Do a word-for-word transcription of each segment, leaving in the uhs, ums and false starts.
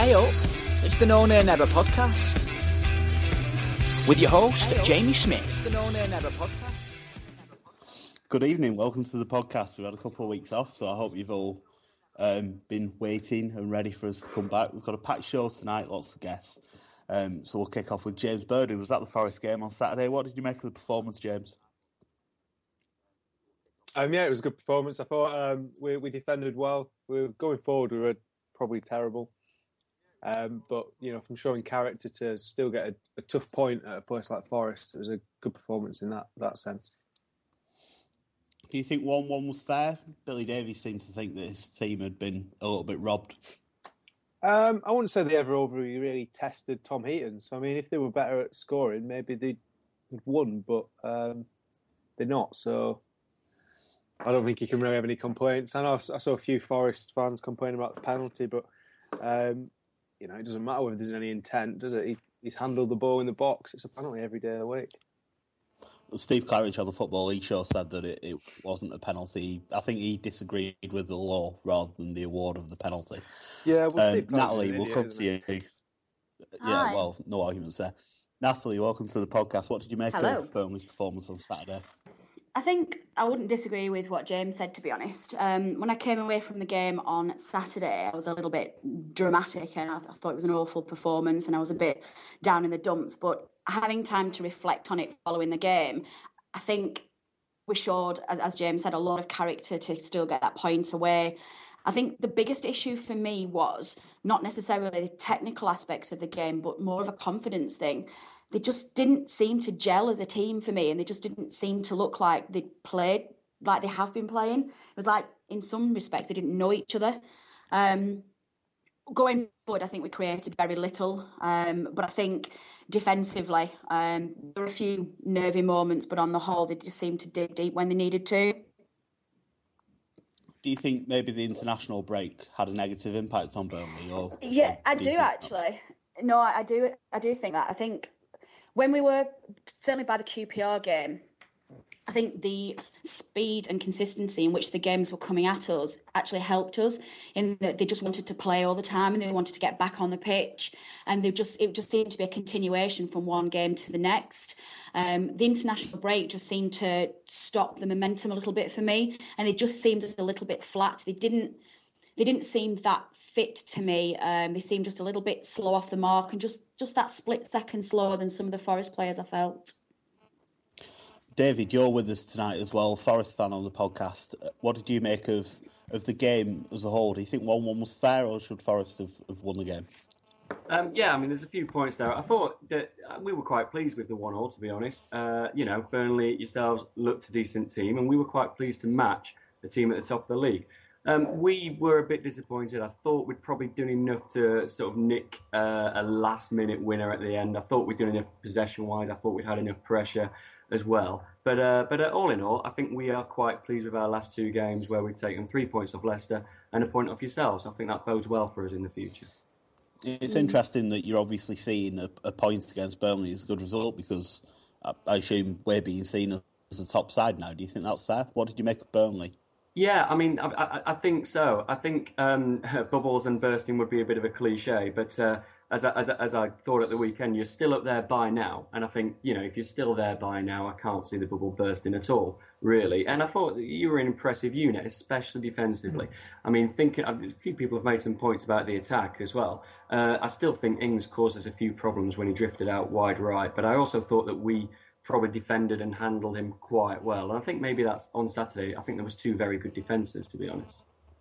Hey up, it's the No Nay Never podcast with your host, hey Jamie Smith. The No Nay Never podcast. Good evening, welcome to the podcast. We've had a couple of weeks off, so I hope you've all um, been waiting and ready for us to come back. We've got a packed show tonight, lots of guests. Um, so we'll kick off with James Bird, who was at the Forest game on Saturday. What did you make of the performance, James? Um, yeah, it was a good performance. I thought um, we, we defended well. We were going forward, we were probably terrible. Um, but, you know, from showing character to still get a, a tough point at a place like Forest, it was a good performance in that, that sense. Do you think one one was fair? Billy Davies seemed to think that his team had been a little bit robbed. Um, I wouldn't say they ever overly really tested Tom Heaton. So, I mean, if they were better at scoring, maybe they'd won, but um, they're not. So I don't think you can really have any complaints. I know I saw a few Forest fans complaining about the penalty, but um, you know, it doesn't matter whether there's any intent, does it? He, he's handled the ball in the box. It's a penalty every day of the week. Steve Claridge on the Football League show said that it, it wasn't a penalty. I think he disagreed with the law rather than the award of the penalty. Yeah, well, um, Steve Natalie, idiot, we'll come to you. Hi. Yeah, well, no arguments there. Natalie, welcome to the podcast. What did you make Hello. of Burnley's performance on Saturday? I think I wouldn't disagree with what James said, to be honest. Um, when I came away from the game on Saturday, I was a little bit dramatic and I, th- I thought it was an awful performance and I was a bit down in the dumps. But having time to reflect on it following the game, I think we showed, as, as James said, a lot of character to still get that point away. I think the biggest issue for me was not necessarily the technical aspects of the game, but more of a confidence thing. They just didn't seem to gel as a team for me, and they just didn't seem to look like they played like they have been playing. It was like, in some respects, they didn't know each other. Um, going forward, I think we created very little, um, but I think defensively, um, there were a few nervy moments, but on the whole, they just seemed to dig deep when they needed to. Do you think maybe the international break had a negative impact on Burnley? Or, yeah, or I do do you think actually. That? No, I do. I do think that. I think when we were certainly by the Q P R game, I think the speed and consistency in which the games were coming at us actually helped us in that they just wanted to play all the time and they wanted to get back on the pitch, and they just it just seemed to be a continuation from one game to the next. Um, the international break just seemed to stop the momentum a little bit for me, and they just seemed a little bit flat. They didn't they didn't seem that fit to me. Um, they seemed just a little bit slow off the mark and just, just that split second slower than some of the Forest players I felt. David, you're with us tonight as well, Forest fan on the podcast. What did you make of, of the game as a whole? Do you think one one was fair, or should Forest have, have won the game? Um, yeah, I mean, there's a few points there. I thought that we were quite pleased with the one all, to be honest. Uh, you know, Burnley yourselves looked a decent team, and we were quite pleased to match the team at the top of the league. Um, we were a bit disappointed. I thought we'd probably done enough to sort of nick uh, a last-minute winner at the end. I thought we'd done enough possession-wise. I thought we'd had enough pressure as well. But uh, but uh, all in all, I think we are quite pleased with our last two games where we've taken three points off Leicester and a point off yourselves. I think that bodes well for us in the future. It's interesting that you're obviously seeing a, a point against Burnley as a good result, because I, I assume we're being seen as a top side now. Do you think that's fair? What did you make of Burnley? Yeah, I mean, I, I, I think so. I think um, bubbles and bursting would be a bit of a cliche, but uh, as, I, as, I, as I thought at the weekend, you're still up there by now. And I think, you know, if you're still there by now, I can't see the bubble bursting at all, really. And I thought you were an impressive unit, especially defensively. I mean, thinking, a few people have made some points about the attack as well. Uh, I still think Ings caused us a few problems when he drifted out wide right, but I also thought that we probably defended and handled him quite well. And I think maybe that's on Saturday. I think there was two very good defences, to be honest.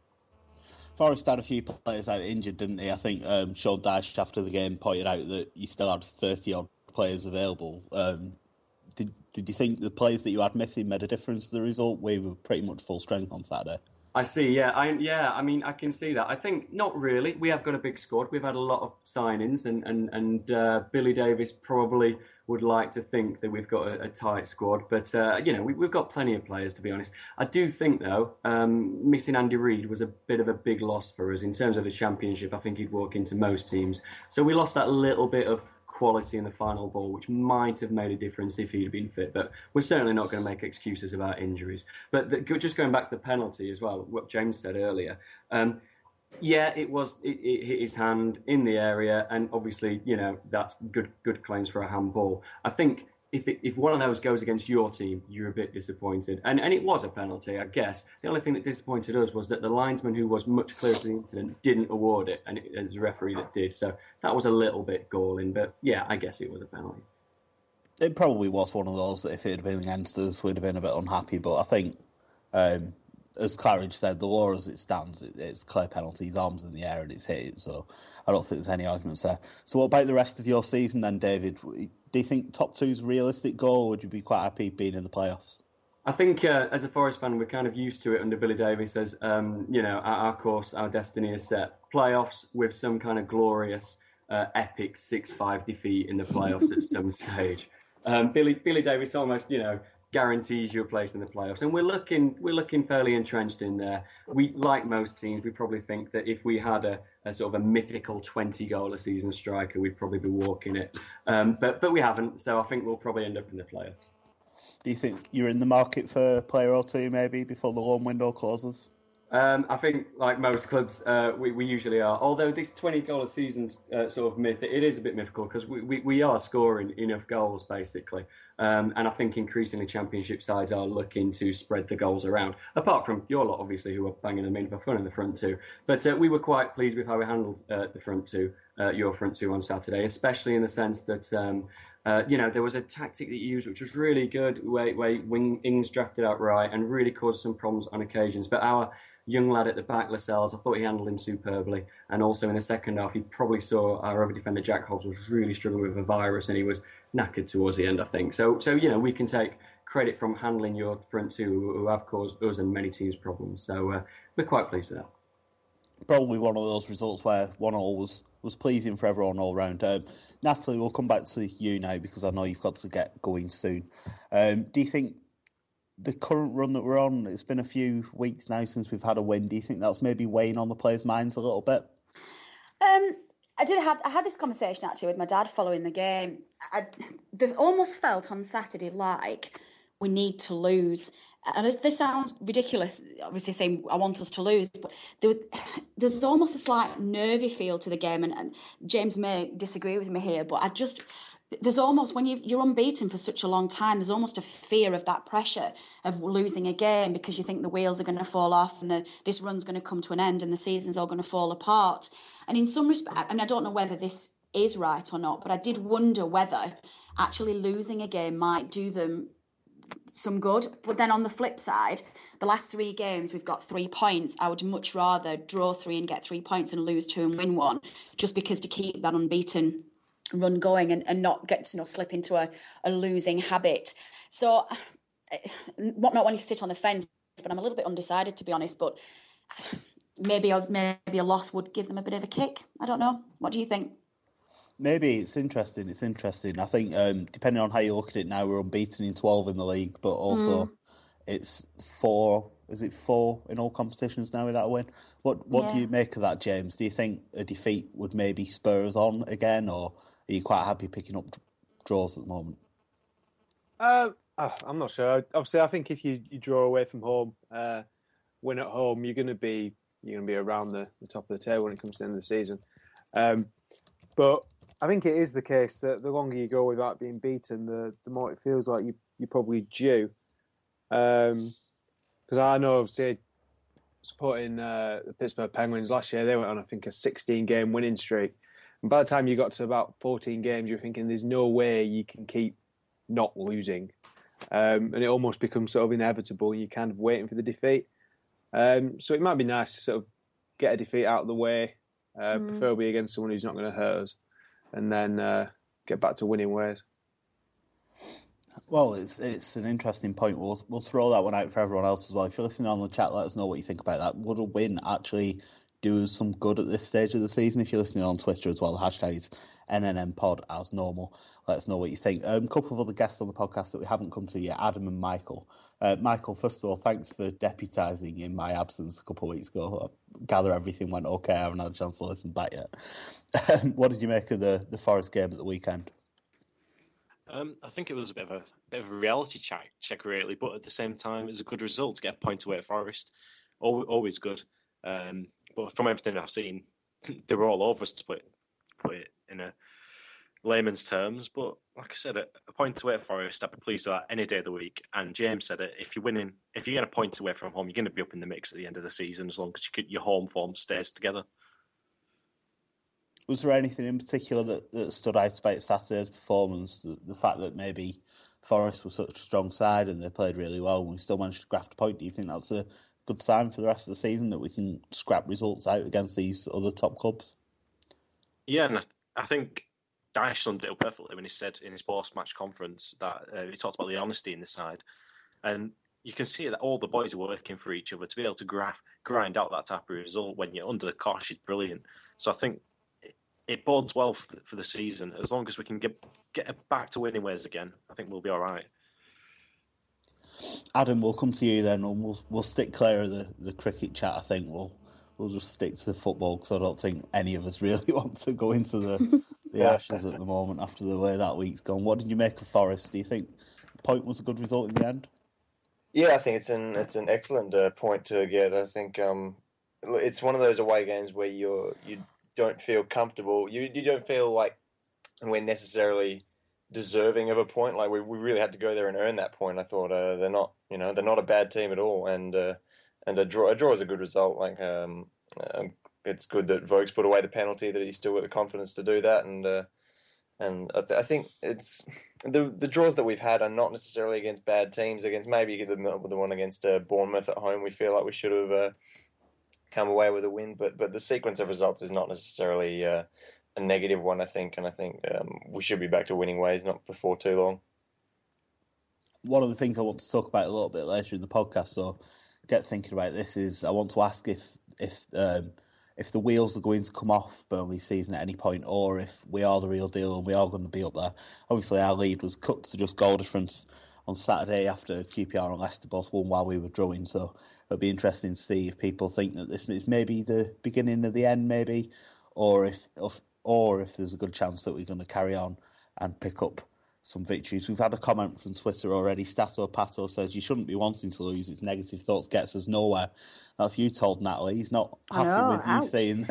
Forest had a few players out injured, didn't they? I think um, Sean Dyche, after the game, pointed out that you still had thirty-odd players available. Um, did Did you think the players that you had missing made a difference to the result? We were pretty much full strength on Saturday. I see, yeah. I, yeah, I mean, I can see that. I think not really. We have got a big squad. We've had a lot of signings, and, and, and uh, Billy Davies probably would like to think that we've got a, a tight squad. But, uh, you know, we, we've got plenty of players, to be honest. I do think, though, um, missing Andy Reid was a bit of a big loss for us. In terms of the Championship, I think he'd walk into most teams. So we lost that little bit of quality in the final ball, which might have made a difference if he'd been fit. But we're certainly not going to make excuses about injuries. But the, just going back to the penalty as well, what James said earlier, um, Yeah, it was. It, it hit his hand in the area, and obviously, you know, that's good. Good claims for a handball. I think if it, if one of those goes against your team, you're a bit disappointed, and and it was a penalty, I guess. The only thing that disappointed us was that the linesman, who was much clearer to the incident, didn't award it, and it, it was the referee that did. So that was a little bit galling, but yeah, I guess it was a penalty. It probably was one of those that if it had been against us, we'd have been a bit unhappy. But I think, um, as Claridge said, the law as it stands, it, it's clear penalty. His arm's in the air and it's hit it. So I don't think there's any arguments there. So what about the rest of your season then, David? Do you think top two's a realistic goal, or would you be quite happy being in the playoffs? I think uh, as a Forest fan, we're kind of used to it under Billy Davies as, um, you know, our, our course, our destiny is set. Playoffs with some kind of glorious, uh, epic six five defeat in the playoffs at some stage. Um, Billy Billy Davies almost, you know, guarantees you a place in the playoffs, and we're looking we're looking fairly entrenched in there. We, like most teams, we probably think that if we had a, a sort of a mythical twenty goal a season striker, we'd probably be walking it. Um, but but we haven't, so I think we'll probably end up in the playoffs. Do you think you're in the market for a player or two maybe before the loan window closes? Um, I think, like most clubs, uh, we, we usually are. Although this twenty goal a season uh, sort of myth, it is a bit mythical because we, we, we are scoring enough goals, basically. Um, and I think increasingly Championship sides are looking to spread the goals around. Apart from your lot, obviously, who are banging them in for fun in the front two. But uh, we were quite pleased with how we handled uh, the front two, uh, your front two on Saturday, especially in the sense that... Um, Uh, you know, there was a tactic that you used which was really good, where, where Wing, Ings drafted out right and really caused some problems on occasions. But our young lad at the back, Lascelles, I thought he handled him superbly. And also in the second half, he probably saw our other defender, Jack Hobbs, was really struggling with a virus and he was knackered towards the end, I think. So, so you know, we can take credit from handling your front two, who have caused us and many teams problems. So uh, we're quite pleased with that. Probably one of those results where one all was, was pleasing for everyone all round. Um, Natalie, we'll come back to you now because I know you've got to get going soon. Um, do you think the current run that we're on, it's been a few weeks now since we've had a win, do you think that's maybe weighing on the players' minds a little bit? Um, I did have I had this conversation actually with my dad following the game. I, I almost felt on Saturday like we need to lose. And this, this sounds ridiculous, obviously saying I want us to lose, but there, there's almost a slight nervy feel to the game, and, and James may disagree with me here, but I just, there's almost, when you, you're unbeaten for such a long time, there's almost a fear of that pressure of losing a game because you think the wheels are going to fall off and the, this run's going to come to an end and the season's all going to fall apart. And in some respect, I mean, I don't know whether this is right or not, but I did wonder whether actually losing a game might do them some good. But then on the flip side, the last three games we've got three points. I would much rather draw three and get three points and lose two and win one, just because to keep that unbeaten run going and, and not get to, you know, slip into a, a losing habit. So not not when you sit on the fence, but I'm a little bit undecided, to be honest. But maybe a, maybe a loss would give them a bit of a kick. I don't know. What do you think? Maybe it's interesting. It's interesting. I think um, depending on how you look at it now, we're unbeaten in twelve in the league, but also mm. it's four. Is it four in all competitions now without a win? What What yeah. do you make of that, James? Do you think a defeat would maybe spur us on again, or are you quite happy picking up draws at the moment? Uh, I'm not sure. Obviously, I think if you, you draw away from home, uh, win at home, you're going to be you're going to be around the, the top of the table when it comes to the end of the season. Um, but I think it is the case that the longer you go without being beaten, the, the more it feels like you, you're probably due. Because um, I know, obviously, supporting uh, the Pittsburgh Penguins last year, they went on, I think, a sixteen-game winning streak. And by the time you got to about fourteen games, you're thinking there's no way you can keep not losing. Um, and it almost becomes sort of inevitable. You're kind of waiting for the defeat. Um, so it might be nice to sort of get a defeat out of the way, uh, mm. preferably against someone who's not going to hurt us, and then uh, get back to winning ways. Well, it's it's an interesting point. We'll we'll throw that one out for everyone else as well. If you're listening on the chat, let us know what you think about that. Would a win actually do us some good at this stage of the season? If you're listening on Twitter as well, the hashtag is N N M pod as normal. Let us know what you think. Um, a couple of other guests on the podcast that we haven't come to yet, Adam and Michael. Uh, Michael, first of all, thanks for deputising in my absence a couple of weeks ago. I gather everything went okay. I haven't had a chance to listen back yet. What did you make of the, the Forest game at the weekend? Um, I think it was a bit of a bit of a reality check, check really, but at the same time, it was a good result to get a point away at Forest. Always, always good. Um, but from everything I've seen, they were all over us, to put it, put it in a layman's terms. But like I said, a, a point away from Forest, I'd be pleased with that any day of the week. And James said it: if you're winning, if you're going to point away from home, you're going to be up in the mix at the end of the season, as long as you could, your home form stays together. Was there anything in particular that, that stood out about Saturday's performance? The, the fact that maybe Forest was such a strong side and they played really well and we still managed to graft a point. Do you think that's a good sign for the rest of the season, that we can scrap results out against these other top clubs? Yeah, and I, th- I think Dyche summed it up perfectly when he said in his post-match conference that uh, he talked about the honesty in the side. And you can see that all the boys are working for each other to be able to graph, grind out that type of result when you're under the cosh is brilliant. So I think it bodes well for the, for the season. As long as we can get get back to winning ways again, I think we'll be all right. Adam, we'll come to you then, and we'll we'll stick clear of the, the cricket chat. I think we'll we'll just stick to the football, because I don't think any of us really want to go into the the Ashes at the moment after the way that week's gone. What did you make of Forest? Do you think the point was a good result in the end? Yeah, I think it's an it's an excellent uh, point to get. I think um, it's one of those away games where you're you. don't feel comfortable. You you don't feel like we're necessarily deserving of a point. Like we, we really had to go there and earn that point. I thought uh, they're not, you know, they're not a bad team at all, and uh, and a draw a draw is a good result. Like um, um, it's good that Vokes put away the penalty, that he's still got the confidence to do that, and uh, and I, th- I think it's the the draws that we've had are not necessarily against bad teams. Against maybe the the one against uh, Bournemouth at home, we feel like we should have. Uh, come away with a win, but but the sequence of results is not necessarily uh, a negative one, I think, and I think um, we should be back to winning ways, not before too long. One of the things I want to talk about a little bit later in the podcast, so get thinking about this, is I want to ask if if um, if the wheels are going to come off Burnley season at any point, or if we are the real deal and we are going to be up there. Obviously, our lead was cut to just goal difference on Saturday after Q P R and Leicester both won while we were drawing, so it'll be interesting to see if people think that this is maybe the beginning of the end, maybe, or if, if or if there's a good chance that we're going to carry on and pick up some victories. We've had a comment from Twitter already. Stato Pato says, you shouldn't be wanting to lose. It's negative thoughts gets us nowhere. That's you told Natalie. He's not happy know, with ouch. you saying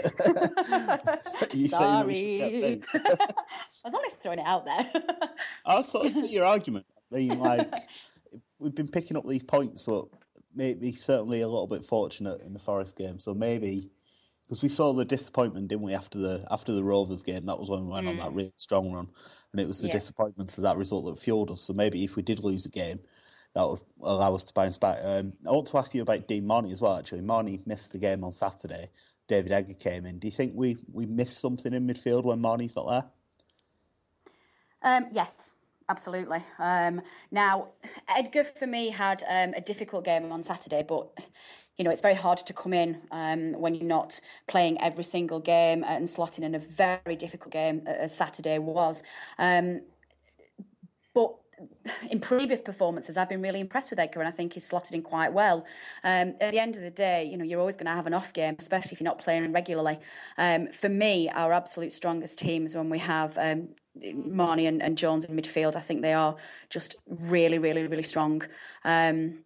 you Sorry. saying I was only throwing it out there. I sort of see your argument. I mean, like, we've been picking up these points, but maybe certainly a little bit fortunate in the Forest game. So maybe, because we saw the disappointment, didn't we, after the after the Rovers game? That was when we went mm. on that really strong run, and it was the yeah. disappointment of that result that fueled us. So maybe if we did lose a game, that would allow us to bounce back. Um, I want to ask you about Dean Marnie as well. Actually, Marnie missed the game on Saturday. David Egger came in. Do you think we we missed something in midfield when Marnie's not there? Um, yes. Absolutely. Um, now, Edgar, for me, had um, a difficult game on Saturday, but, you know, it's very hard to come in um, when you're not playing every single game and slotting in a very difficult game as Saturday was. Um, but in previous performances, I've been really impressed with Edgar, and I think he's slotted in quite well. Um, at the end of the day, you know, you're always going to have an off game, especially if you're not playing regularly. Um, for me, our absolute strongest teams when we have um, Marnie and, and Jones in midfield, I think they are just really, really, really strong. Um,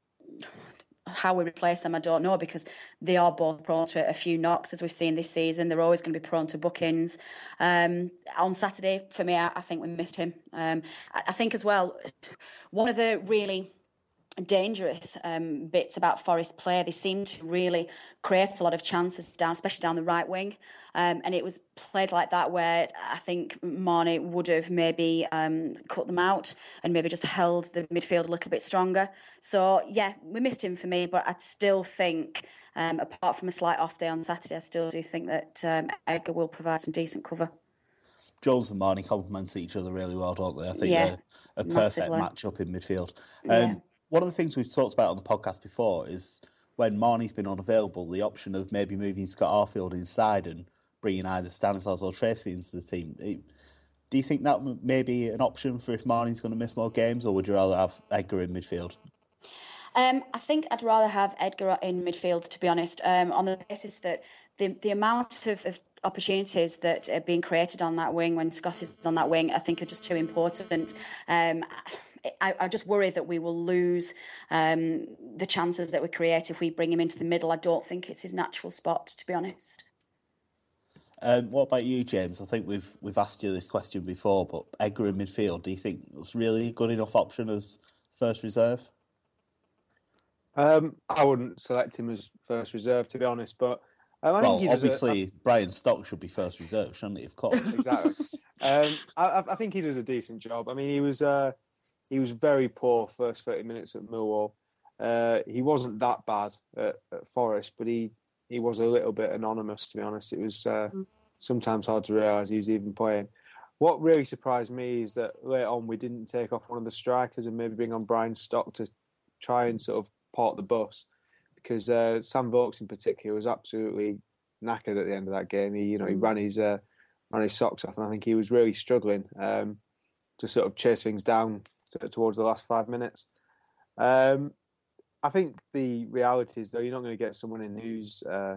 how we replace them, I don't know, because they are both prone to a few knocks, as we've seen this season. They're always going to be prone to bookings. Um, on Saturday, for me, I, I think we missed him. Um, I, I think as well, one of the really dangerous um, bits about Forest play, they seem to really create a lot of chances down, especially down the right wing. Um, and it was played like that where I think Marnie would have maybe um, cut them out and maybe just held the midfield a little bit stronger. So, yeah, we missed him for me, but I still think, um, apart from a slight off day on Saturday, I still do think that um, Edgar will provide some decent cover. Jones and Marnie complement each other really well, don't they? I think yeah, they're a perfect massively. match-up in midfield. Um, yeah. One of the things we've talked about on the podcast before is when Marnie's been unavailable, the option of maybe moving Scott Arfield inside and bringing either Stanislas or Tracy into the team. Do you think that may be an option for if Marnie's going to miss more games, or would you rather have Edgar in midfield? Um, I think I'd rather have Edgar in midfield, to be honest, um, on the basis that the the amount of, of opportunities that are being created on that wing when Scott is on that wing, I think are just too important. Um, I, I just worry that we will lose um, the chances that we create if we bring him into the middle. I don't think it's his natural spot, to be honest. Um, what about you, James? I think we've we've asked you this question before, but Edgar in midfield, do you think it's really a good enough option as first reserve? Um, I wouldn't select him as first reserve, to be honest, but um, I well, think he does obviously, a, Brian Stock should be first reserve, shouldn't he? Of course, exactly. um, I, I think he does a decent job. I mean, he was uh, he was very poor first thirty minutes at Millwall. Uh, he wasn't that bad at, at Forest, but he, he was a little bit anonymous, to be honest. It was uh, mm. sometimes hard to realise he was even playing. What really surprised me is that later on we didn't take off one of the strikers and maybe bring on Brian Stock to try and sort of park the bus, because uh, Sam Vokes in particular was absolutely knackered at the end of that game. He, you know, he ran his uh, ran his socks off, and I think he was really struggling um, to sort of chase things down to, towards the last five minutes. Um, I think the reality is, though, you're not going to get someone in who's uh,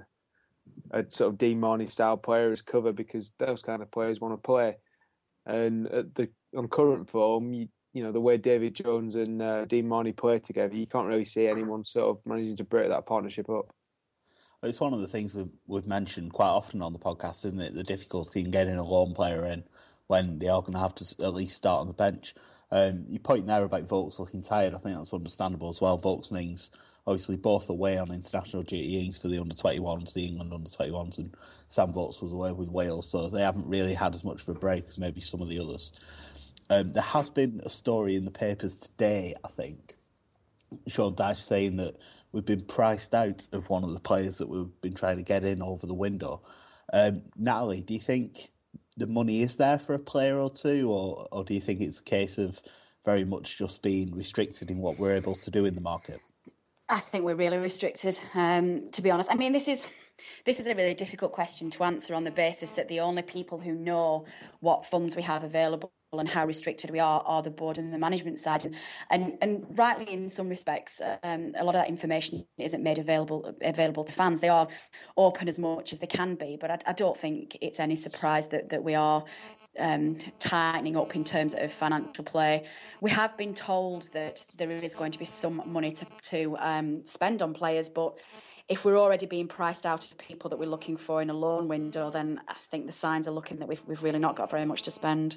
a sort of Dean Marney style player as cover, because those kind of players want to play. And at the on current form, you, you know, the way David Jones and uh, Dean Marney play together, you can't really see anyone sort of managing to break that partnership up. It's one of the things we've, we've mentioned quite often on the podcast, isn't it? The difficulty in getting a lone player in when they are going to have to at least start on the bench. Um, your point there about Vokes looking tired, I think that's understandable as well. Vokes and Ings, obviously both away on international duty. Ings for the under twenty-ones, the England under twenty-ones, and Sam Vokes was away with Wales, so they haven't really had as much of a break as maybe some of the others. Um, there has been a story in the papers today, I think, Sean Dyche saying that we've been priced out of one of the players that we've been trying to get in over the window. Um, Natalie, do you think the money is there for a player or two, or, or do you think it's a case of very much just being restricted in what we're able to do in the market? I think we're really restricted, um, to be honest. I mean, this is this is a really difficult question to answer on the basis that the only people who know what funds we have available and how restricted we are are the board and the management side. And and, and rightly, in some respects, um, a lot of that information isn't made available available to fans. They are open as much as they can be, but I, I don't think it's any surprise that, that we are um, tightening up in terms of financial play. We have been told that there is going to be some money to, to um, spend on players, but if we're already being priced out of people that we're looking for in a loan window, then I think the signs are looking that we've, we've really not got very much to spend.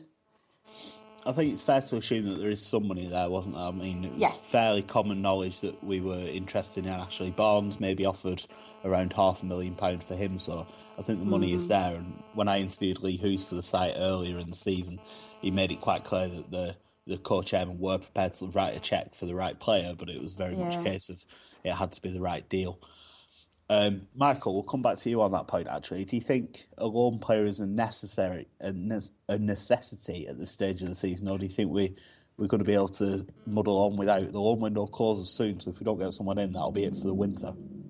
I think it's fair to assume that there is some money there, wasn't there? I mean, it was yes. fairly common knowledge that we were interested in Ashley Barnes, maybe offered around half a million pounds for him, so I think the money mm-hmm. is there. And when I interviewed Lee Hoos for the site earlier in the season, he made it quite clear that the, the co-chairman were prepared to write a cheque for the right player, but it was very yeah. much a case of it had to be the right deal. Um, Michael, we'll come back to you on that point, actually. Do you think a loan player is a necessary a, ne- a necessity at this stage of the season, or do you think we, we're going to be able to muddle on without? The loan window closes soon, so if we don't get someone in, that'll be it for the winter.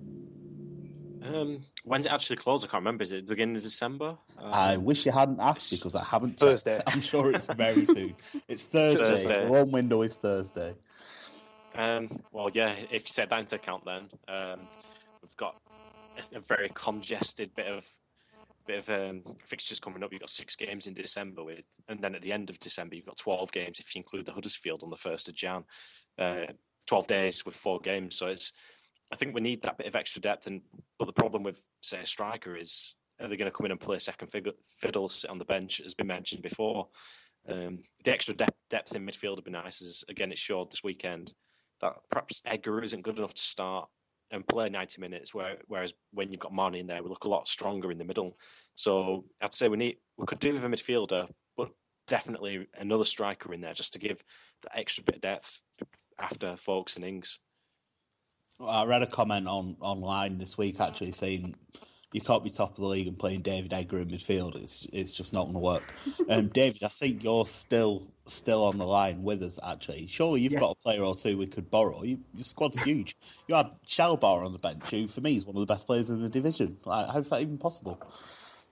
Um, when's it actually close? I can't remember. Is it the beginning of December? Um, I wish you hadn't asked, because I haven't Thursday. checked. I'm sure it's very soon. It's Thursday. Thursday. The loan window is Thursday. Um, well, yeah, if you take that into account, then um, we've got a very congested bit of bit of um, fixtures coming up. You've got six games in December with, and then at the end of December you've got twelve games if you include the Huddersfield on the first of January. Uh, twelve days with four games. So it's, I think we need that bit of extra depth. And but the problem with, say, a striker is, are they going to come in and play second fiddle, sit on the bench, as been mentioned before? Um, the extra depth, depth in midfield would be nice. As again, it showed this weekend that perhaps Edgar isn't good enough to start and play ninety minutes, where, whereas when you've got Marnie in there, we look a lot stronger in the middle. So I'd say we need we could do with a midfielder, but definitely another striker in there just to give that extra bit of depth after Vokes and Ings. Well, I read a comment on online this week actually saying you can't be top of the league and playing David Edgar in midfield. It's it's just not going to work. Um, David, I think you're still still on the line with us, actually. Surely you've yeah. got a player or two we could borrow. You, your squad's huge. You had Shelbar on the bench, who for me is one of the best players in the division. Like, how's that even possible?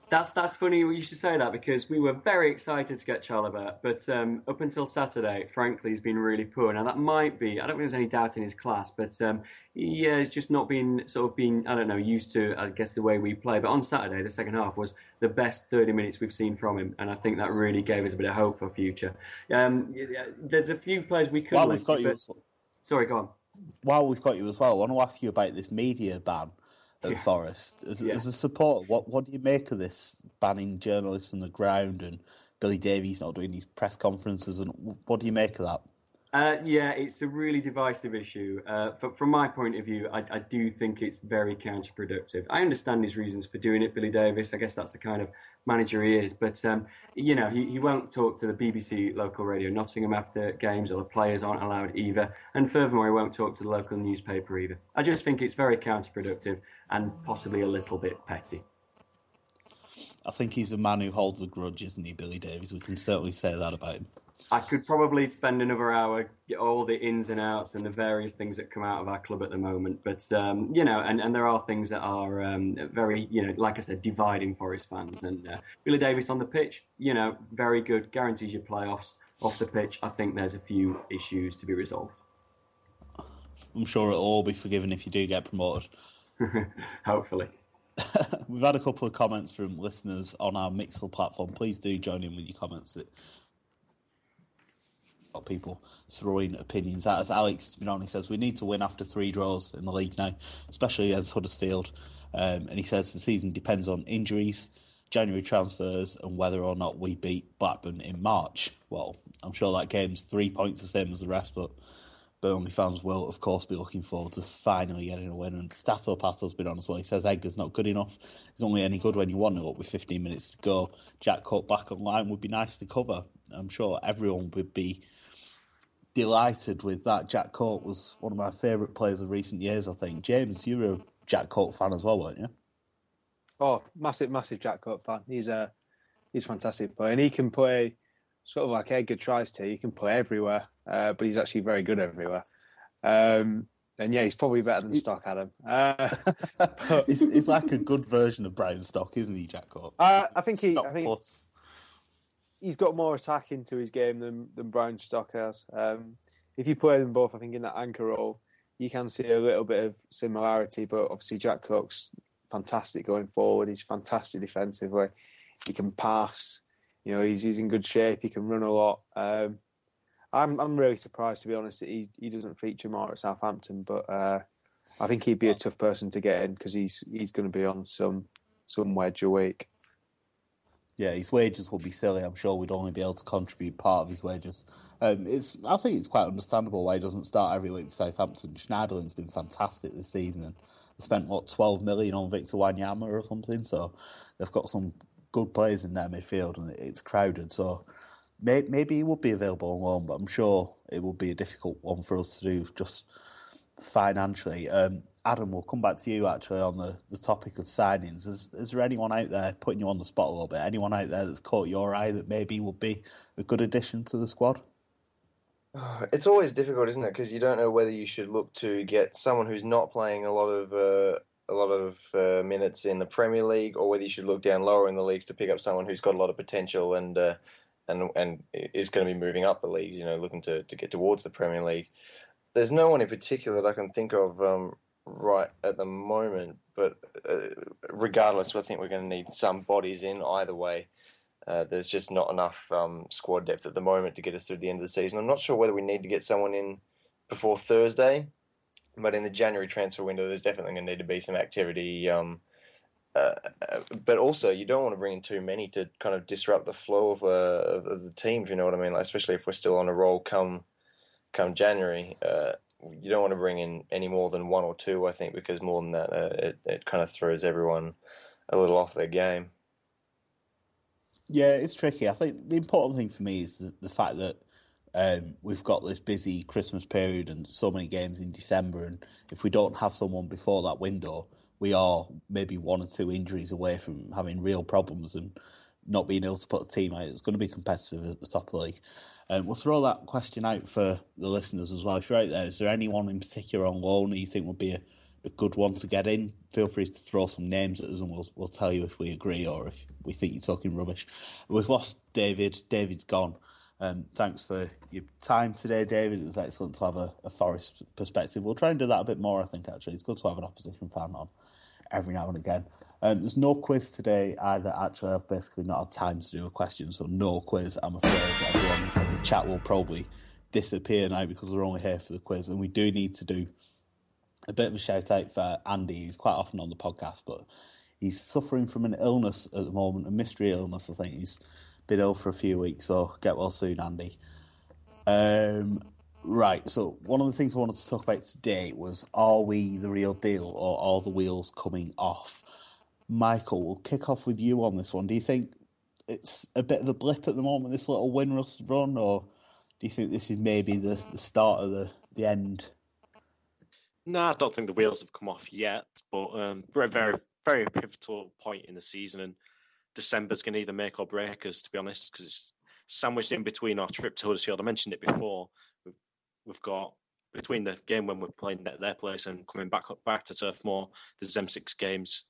That's that's funny you should say that, because we were very excited to get Chalobah, but um, up until Saturday, frankly, he's been really poor. Now that might be, I don't think there's any doubt in his class, but um, yeah, he's just not been sort of been, I don't know, used to, I guess, the way we play. But on Saturday, the second half was the best thirty minutes we've seen from him, and I think that really gave us a bit of hope for future. Um, there's a few players we could. While we've got you, but... as... sorry, go on. While we've got you as well, I want to ask you about this media ban at Yeah. Forest. As, Yeah. as a supporter, what what do you make of this banning journalists from the ground and Billy Davies not doing these press conferences? And what do you make of that? Uh, yeah, it's a really divisive issue. Uh, but from my point of view, I, I do think it's very counterproductive. I understand his reasons for doing it, Billy Davies. I guess that's the kind of manager he is. But, um, you know, he, he won't talk to the B B C local radio Nottingham after games, or the players aren't allowed either. And furthermore, he won't talk to the local newspaper either. I just think it's very counterproductive and possibly a little bit petty. I think he's a man who holds a grudge, isn't he, Billy Davies? We can certainly say that about him. I could probably spend another hour, get all the ins and outs and the various things that come out of our club at the moment. But, um, you know, and, and there are things that are um, very, you know, like I said, dividing Forest fans. And uh, Billy Davies on the pitch, you know, very good, guarantees you playoffs. Off the pitch, I think there's a few issues to be resolved. I'm sure it'll all be forgiven if you do get promoted. Hopefully. We've had a couple of comments from listeners on our Mixel platform. Please do join in with your comments. It, people throwing opinions at us. Alex Spinoni says we need to win after three draws in the league now, especially against Huddersfield. Um, and he says the season depends on injuries, January transfers, and whether or not we beat Blackburn in March. Well, I'm sure that game's three points the same as the rest, but Burnley fans will, of course, be looking forward to finally getting a win. And Stato Passo's been on as well. He says Edgar's not good enough. He's only any good when you want to up with fifteen minutes to go. Jack Cook back online would be nice to cover. I'm sure everyone would be delighted with that. Jack Court was one of my favourite players of recent years, I think. James, you were a Jack Court fan as well, weren't you? Oh, massive, massive Jack Court fan. He's a he's a fantastic player, and he can play sort of like Edgar tries to. He can play everywhere, uh, but he's actually very good everywhere. Um, and yeah, he's probably better than Stock Adam. Uh, but, he's, he's like a good version of Brian Stock, isn't he, Jack Court? Uh, I think he. Stock I think plus. He's got more attack into his game than, than Brian Stock has. Um, if you play them both, I think in that anchor role, you can see a little bit of similarity. But obviously, Jack Cook's fantastic going forward. He's fantastic defensively. He can pass. You know, he's he's in good shape. He can run a lot. Um, I'm I'm really surprised, to be honest, that he, he doesn't feature more at Southampton. But uh, I think he'd be a tough person to get in because he's he's going to be on some some wedge a week. Yeah, his wages would be silly. I'm sure we'd only be able to contribute part of his wages. Um, it's I think it's quite understandable why he doesn't start every week for Southampton. Schneiderlin's been fantastic this season, and they spent what twelve million on Victor Wanyama or something. So they've got some good players in their midfield, and it's crowded. So may, maybe he would be available on loan, but I'm sure it would be a difficult one for us to do just financially. Um, Adam, we'll come back to you actually on the, the topic of signings. Is, is there anyone out there, putting you on the spot a little bit, anyone out there that's caught your eye that maybe would be a good addition to the squad? It's always difficult, isn't it? Because you don't know whether you should look to get someone who's not playing a lot of uh, a lot of uh, minutes in the Premier League, or whether you should look down lower in the leagues to pick up someone who's got a lot of potential and uh, and and is going to be moving up the leagues. You know, looking to, to get towards the Premier League. There's no one in particular that I can think of um, right at the moment, but uh, regardless, I think we're going to need some bodies in either way. Uh, there's just not enough um, squad depth at the moment to get us through the end of the season. I'm not sure whether we need to get someone in before Thursday, but in the January transfer window, there's definitely going to need to be some activity. Um, uh, but also, you don't want to bring in too many to kind of disrupt the flow of, uh, of the team, if you know what I mean. Like, especially if we're still on a roll come come January. Uh, you don't want to bring in any more than one or two, I think, because more than that, uh, it, it kind of throws everyone a little off their game. Yeah, it's tricky. I think the important thing for me is the, the fact that um, we've got this busy Christmas period and so many games in December, and if we don't have someone before that window, we are maybe one or two injuries away from having real problems and not being able to put a team out. It's going to be competitive at the top of the league. Um, we'll throw that question out for the listeners as well. If you're out there, is there anyone in particular on loan that you think would be a a good one to get in. Feel free to throw some names at us and we'll we'll tell you if we agree or if we think you're talking rubbish. We've lost David. David's gone. Um, thanks for your time today, David. It was excellent to have a, a Forest perspective. We'll try and do that a bit more, I think, actually. It's good to have an opposition fan on every now and again. Um, there's no quiz today either, actually. I've basically not had time to do a question, so no quiz, I'm afraid. Everyone in the chat will probably disappear now because we're only here for the quiz, and we do need to do a bit of a shout out for Andy, who's quite often on the podcast, but he's suffering from an illness at the moment, a mystery illness. I think he's been ill for a few weeks, so get well soon, Andy. Um, right, so one of the things I wanted to talk about today was, are we the real deal or are the wheels coming off? Michael, we'll kick off with you on this one. Do you think it's a bit of a blip at the moment, this little win-loss run, or do you think this is maybe the, the start of the, the end? No, I don't think the wheels have come off yet, but um, we're at a very, very pivotal point in the season, and December's going to either make or break us, to be honest, because it's sandwiched in between our trip to Huddersfield. I mentioned it before. We've, we've got, between the game when we're playing at their place and coming back back to Turf Moor, there's them six games.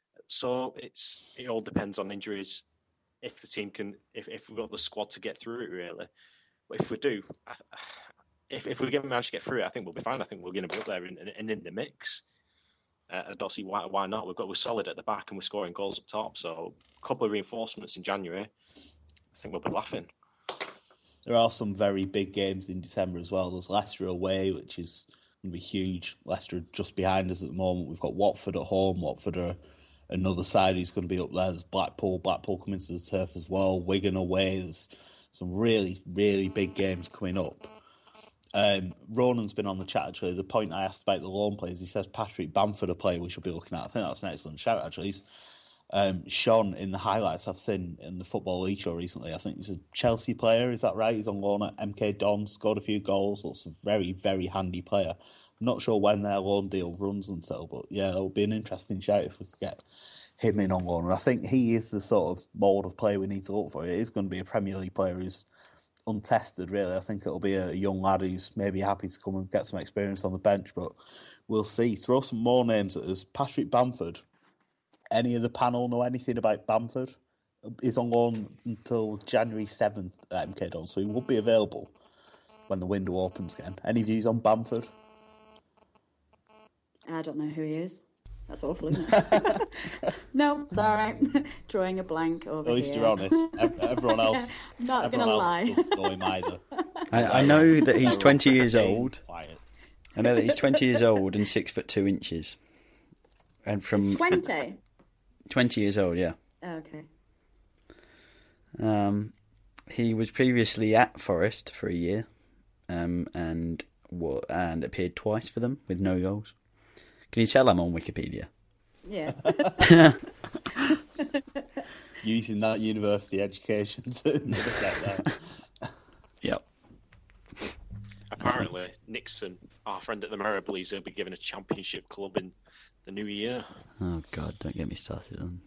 So it's it all depends on injuries. If the team can, if, if we've got the squad to get through it, really. But if we do, I, if if we get manage to get through it, I think we'll be fine. I think we're going to be up there and, and in the mix. Uh, I don't see why why not. We've got we're solid at the back and we're scoring goals up top. So a couple of reinforcements in January, I think we'll be laughing. There are some very big games in December as well. There's Leicester away, which is going to be huge. Leicester are just behind us at the moment. We've got Watford at home. Watford are another side who's going to be up there. There's Blackpool. Blackpool coming to the turf as well. Wigan away. There's some really, really big games coming up. Um, Ronan's been on the chat, actually. The point I asked about the loan players, he says Patrick Bamford, a player we should be looking at. I think that's an excellent shout, actually. He's um, shone in the highlights I've seen in the Football League show recently. I think he's a Chelsea player, is that right? He's on loan at M K Dons, scored a few goals. Looks a very, very handy player. I'm not sure when their loan deal runs until, but yeah, it would be an interesting shout if we could get him in on loan. And I think he is the sort of mould of player we need to look for. It is going to be a Premier League player who's untested, really. I think it'll be a young lad who's maybe happy to come and get some experience on the bench, but we'll see. Throw some more names at us. Patrick Bamford. Any of the panel know anything about Bamford? He's on loan until January seventh at M K Dons, so he will be available when the window opens again. Any views on Bamford? I don't know who he is. That's awful, isn't it? No, it's all right. Drawing a blank over At least here. you're honest. Everyone else, yeah, not everyone gonna else lie. doesn't know him either. I, I know that he's twenty years old. Quiet. I know that he's twenty years old and six foot two inches. And from twenty. Twenty years old, yeah. Oh, okay. Um, he was previously at Forest for a year, um, and wa- and appeared twice for them with no goals. Can you tell I'm on Wikipedia? Yeah. Using that university education to get there. Yep. Apparently, Nixon, our friend at the Mirror, believes he'll be given a championship club in the new year. Oh, God, don't get me started on...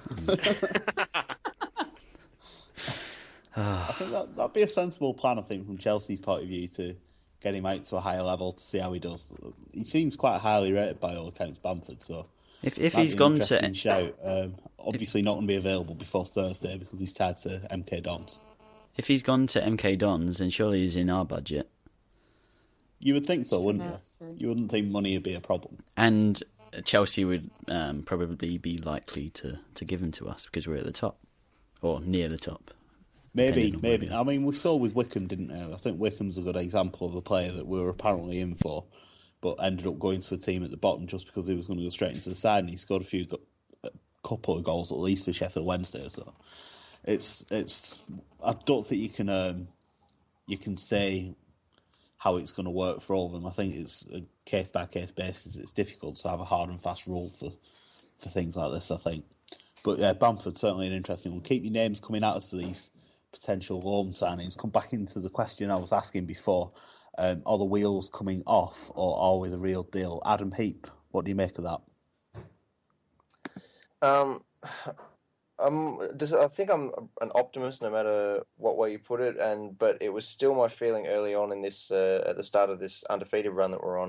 I think that, that'd be a sensible plan, I think, from Chelsea's point of view, to get him out to a higher level to see how he does. He seems quite highly rated by all accounts, Bamford, so... If if might he's be an gone interesting to... shout. Um, obviously not going to be available before Thursday because he's tied to M K Dons. If he's gone to M K Dons, then surely he's in our budget. You would think so, wouldn't That's you? true. You wouldn't think money would be a problem. And Chelsea would um, probably be likely to, to give him to us because we're at the top. Or near the top. Maybe, depending on where maybe. we are. I mean, we saw with Wickham, didn't we? I think Wickham's a good example of a player that we were apparently in for, but ended up going to a team at the bottom just because he was going to go straight into the side, and he scored a few, go- a couple of goals at least for Sheffield Wednesday. So it's, it's. I don't think you can, um, you can say how it's going to work for all of them. I think it's a case by case basis. It's difficult to have a hard and fast rule for, for things like this, I think. But yeah, Bamford's certainly an interesting one. Keep your names coming out to these potential loan signings. Come back into the question I was asking before. Um, are the wheels coming off, or are we the real deal? Adam Heap, what do you make of that? Um, I'm just, I think I'm an optimist no matter what way you put it, and but it was still my feeling early on in this, uh, at the start of this undefeated run that we're on,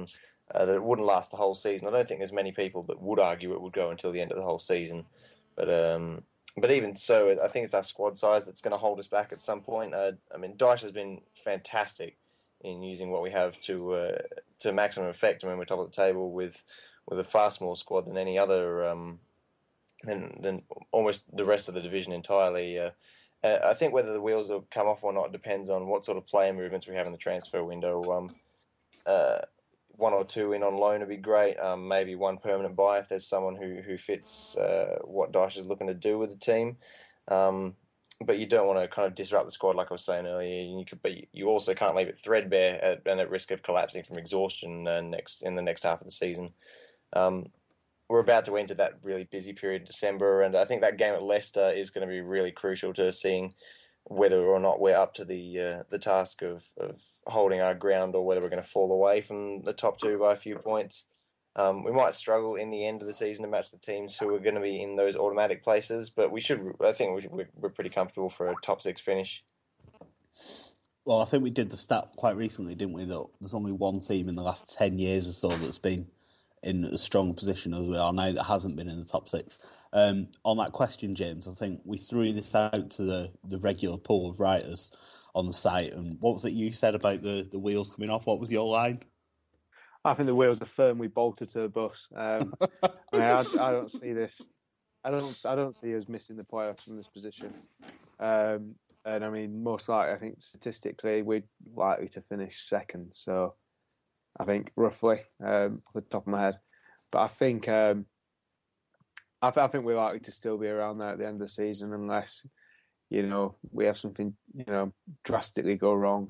uh, that it wouldn't last the whole season. I don't think there's many people that would argue it would go until the end of the whole season. But um, but even so, I think it's our squad size that's going to hold us back at some point. Uh, I mean, Dyche has been fantastic in using what we have to uh, to maximum effect. I mean, we're top of the table with with a far smaller squad than any other, um, than than almost the rest of the division entirely. Uh, uh, I think whether the wheels will come off or not depends on what sort of player movements we have in the transfer window. Um, uh, one or two in on loan would be great. Um, maybe one permanent buy if there's someone who who fits uh, what Dyche is looking to do with the team. Um, but you don't want to kind of disrupt the squad, like I was saying earlier. You could, but you also can't leave it threadbare at, and at risk of collapsing from exhaustion uh, next in the next half of the season. Um, we're about to enter that really busy period in December, and I think that game at Leicester is going to be really crucial to seeing whether or not we're up to the uh, the task of, of holding our ground, or whether we're going to fall away from the top two by a few points. Um, we might struggle in the end of the season to match the teams who are going to be in those automatic places, but we should. I think we should, we're pretty comfortable for a top six finish. Well, I think we did the stat quite recently, didn't we? That there's only one team in the last ten years or so that's been in a strong position as we are now that hasn't been in the top six. Um, on that question, James, I think we threw this out to the, the regular pool of writers on the site. And what was it you said about the, the wheels coming off? What was your line? I think the wheels are firmly bolted to the bus. Um, I, mean, I, I don't see this. I don't. I don't see us missing the playoffs from this position. Um, and I mean, most likely, I think statistically, we're likely to finish second. So, I think roughly um, off the top of my head. But I think um, I, th- I think we're likely to still be around there at the end of the season, unless, you know, we have something, you know, drastically go wrong.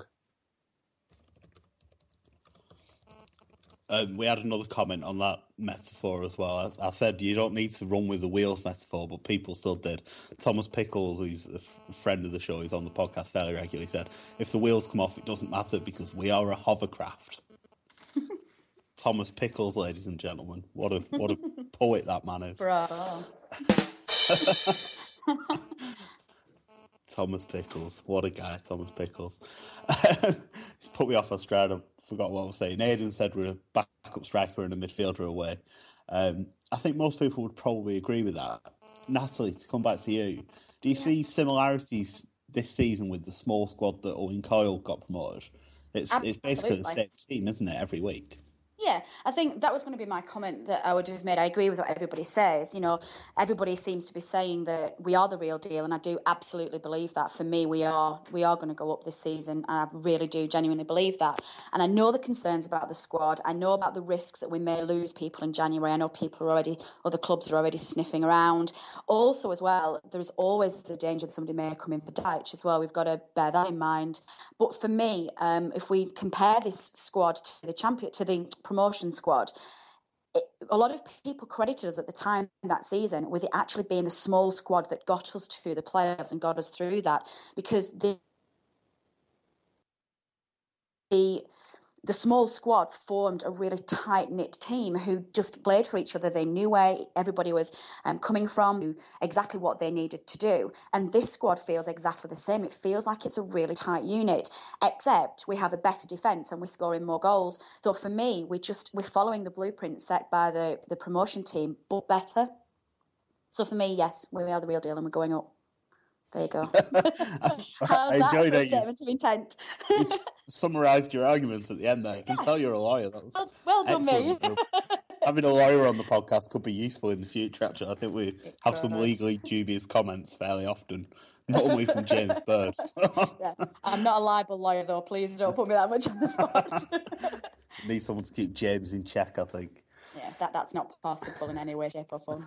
Um, we had another comment on that metaphor as well. I, I said you don't need to run with the wheels metaphor, but people still did. Thomas Pickles, who's a f- friend of the show, he's on the podcast fairly regularly, said, if the wheels come off, it doesn't matter because we are a hovercraft. Thomas Pickles, ladies and gentlemen. What a what a poet that man is. Bravo. Thomas Pickles. What a guy, Thomas Pickles. He's put me off my stride. I forgot what I was saying. Aidan said we're a backup striker and a midfielder away. Um, I think most people would probably agree with that. Natalie, to come back to you, do you yeah. see similarities this season with the small squad that Owen Coyle got promoted? It's Absolutely. It's basically the same team, isn't it, every week? Yeah, I think that was going to be my comment that I would have made. I agree with what everybody says. You know, everybody seems to be saying that we are the real deal, and I do absolutely believe that. For me, we are we are going to go up this season, and I really do genuinely believe that. And I know the concerns about the squad. I know about the risks that we may lose people in January. I know people are already, other clubs are already sniffing around. Also, as well, there's always the danger that somebody may come in for Dyche as well. We've got to bear that in mind. But for me, um, if we compare this squad to the champion, to the promotion squad, it, a lot of people credited us at the time that season with it actually being the small squad that got us to the playoffs and got us through that, because the the the small squad formed a really tight-knit team who just played for each other. They knew where everybody was um, coming from, knew exactly what they needed to do. And this squad feels exactly the same. It feels like it's a really tight unit, except we have a better defence and we're scoring more goals. So for me, we just, we're following the blueprint set by the, the promotion team, but better. So for me, yes, we are the real deal and we're going up. There you go. I enjoyed that it. Statement of intent. You summarised your arguments at the end there. I can yeah. tell you're a lawyer. That was well, well done, excellent. me. Having a lawyer on the podcast could be useful in the future, actually. I think we it have does. some legally dubious comments fairly often, not only from James Bird. Yeah. I'm not a libel lawyer, though. Please don't put me that much on the spot. Need someone to keep James in check, I think. Yeah, that, that's not possible in any way, shape or form.